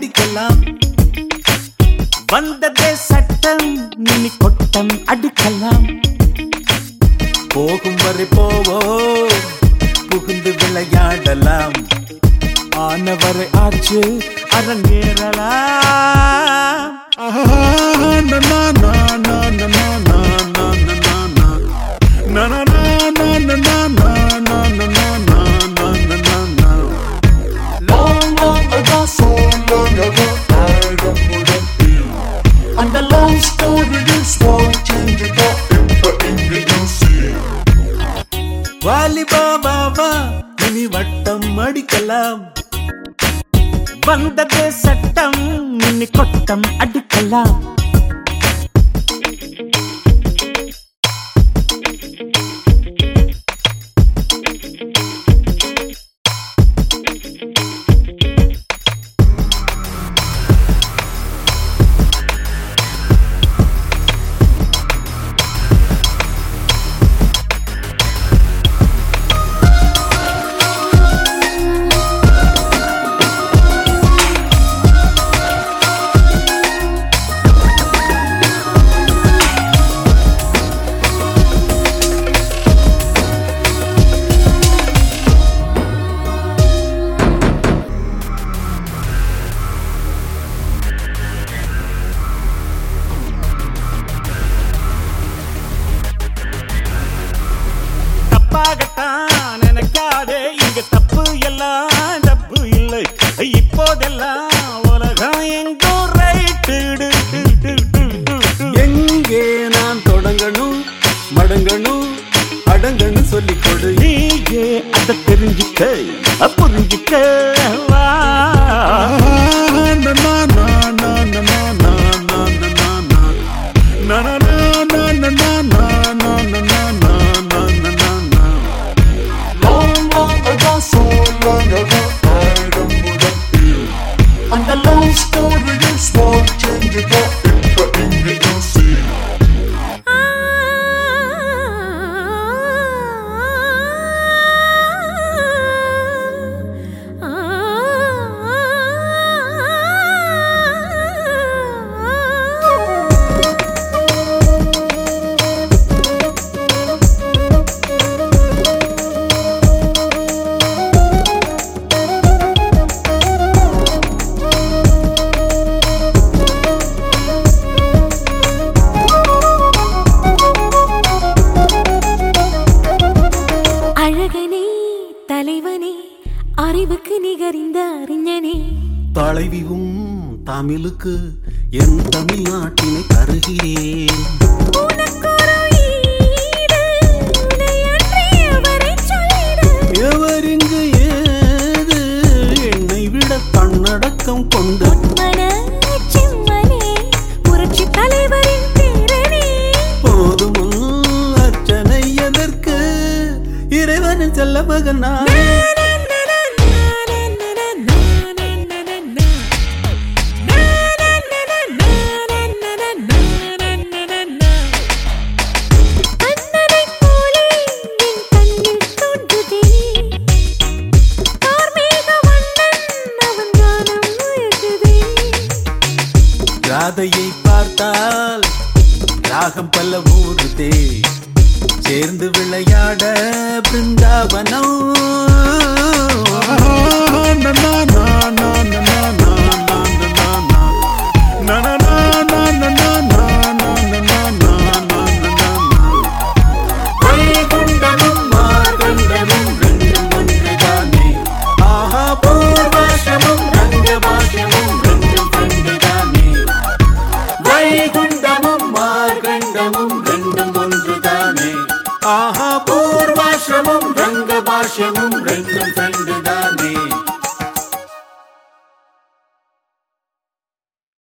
அடிக்கலாம். வந்ததே சட்டம் இனி கொட்டம் அடிக்கலாம். போகும் வரை போவோம் புகுந்து விளையாடலாம். ஆனவரை ஆச்சு அரங்கேறலாம். Long, long ago, so long ago, I don't wouldn't be. And the long story is won't change it up in the new sea. வாலிபா Baba இனி வட்டம் அடிக்கலாம். வந்ததே சட்டம் இனி கொட்டம் அடிக்கலாம். தப்பாகத்தான் நினைக்காதே, இங்க தப்பு எல்லாம் தப்பு இல்லை. இப்போதெல்லாம் உலகம் எங்கோ ரைட்டு. எங்கே நான் தொடங்கணும் மடங்கணும் அடங்கணும் சொல்லிக் கொடு. நீயே அதை தெரிஞ்சுக்க புரிஞ்சுக்க வா. Long, long ago, so long ago, I don't wouldn't be. And the long story is won't change it up in the new sea. அழகனே தலைவனே அறிவுக்கு நிகரிந்த அறிஞனே. தலைவியும் தமிழுக்கு என் தமிழ்நாட்டினை தருகிறேன். எவரிங்கு ஏது என்னை விட தன்னடக்கம் கொண்டு புரட்சி தலைவரின் பேரனே. போதும் அர்ச்சனை எதற்கு இறைவனின் செல்ல மகனா. ராதையை பார்த்தால் ராகம் பல ஊருதே. சேர்ந்து விளையாட பிருந்தாவனம். வைகுண்டமும் மார்கண்டமும் ரெண்டும் ஒன்றுதானே. ஆஹா பூர்வாசிரமும் ரங்கபாஷ்யமும் ரெண்டும் ரெண்டுதானே. வைகுண்டமும் மார்கண்டமும் ரெண்டும் ஒன்றுதானே. ஆஹா பூர்வாசிரமும் ரங்கபாஷ்யமும்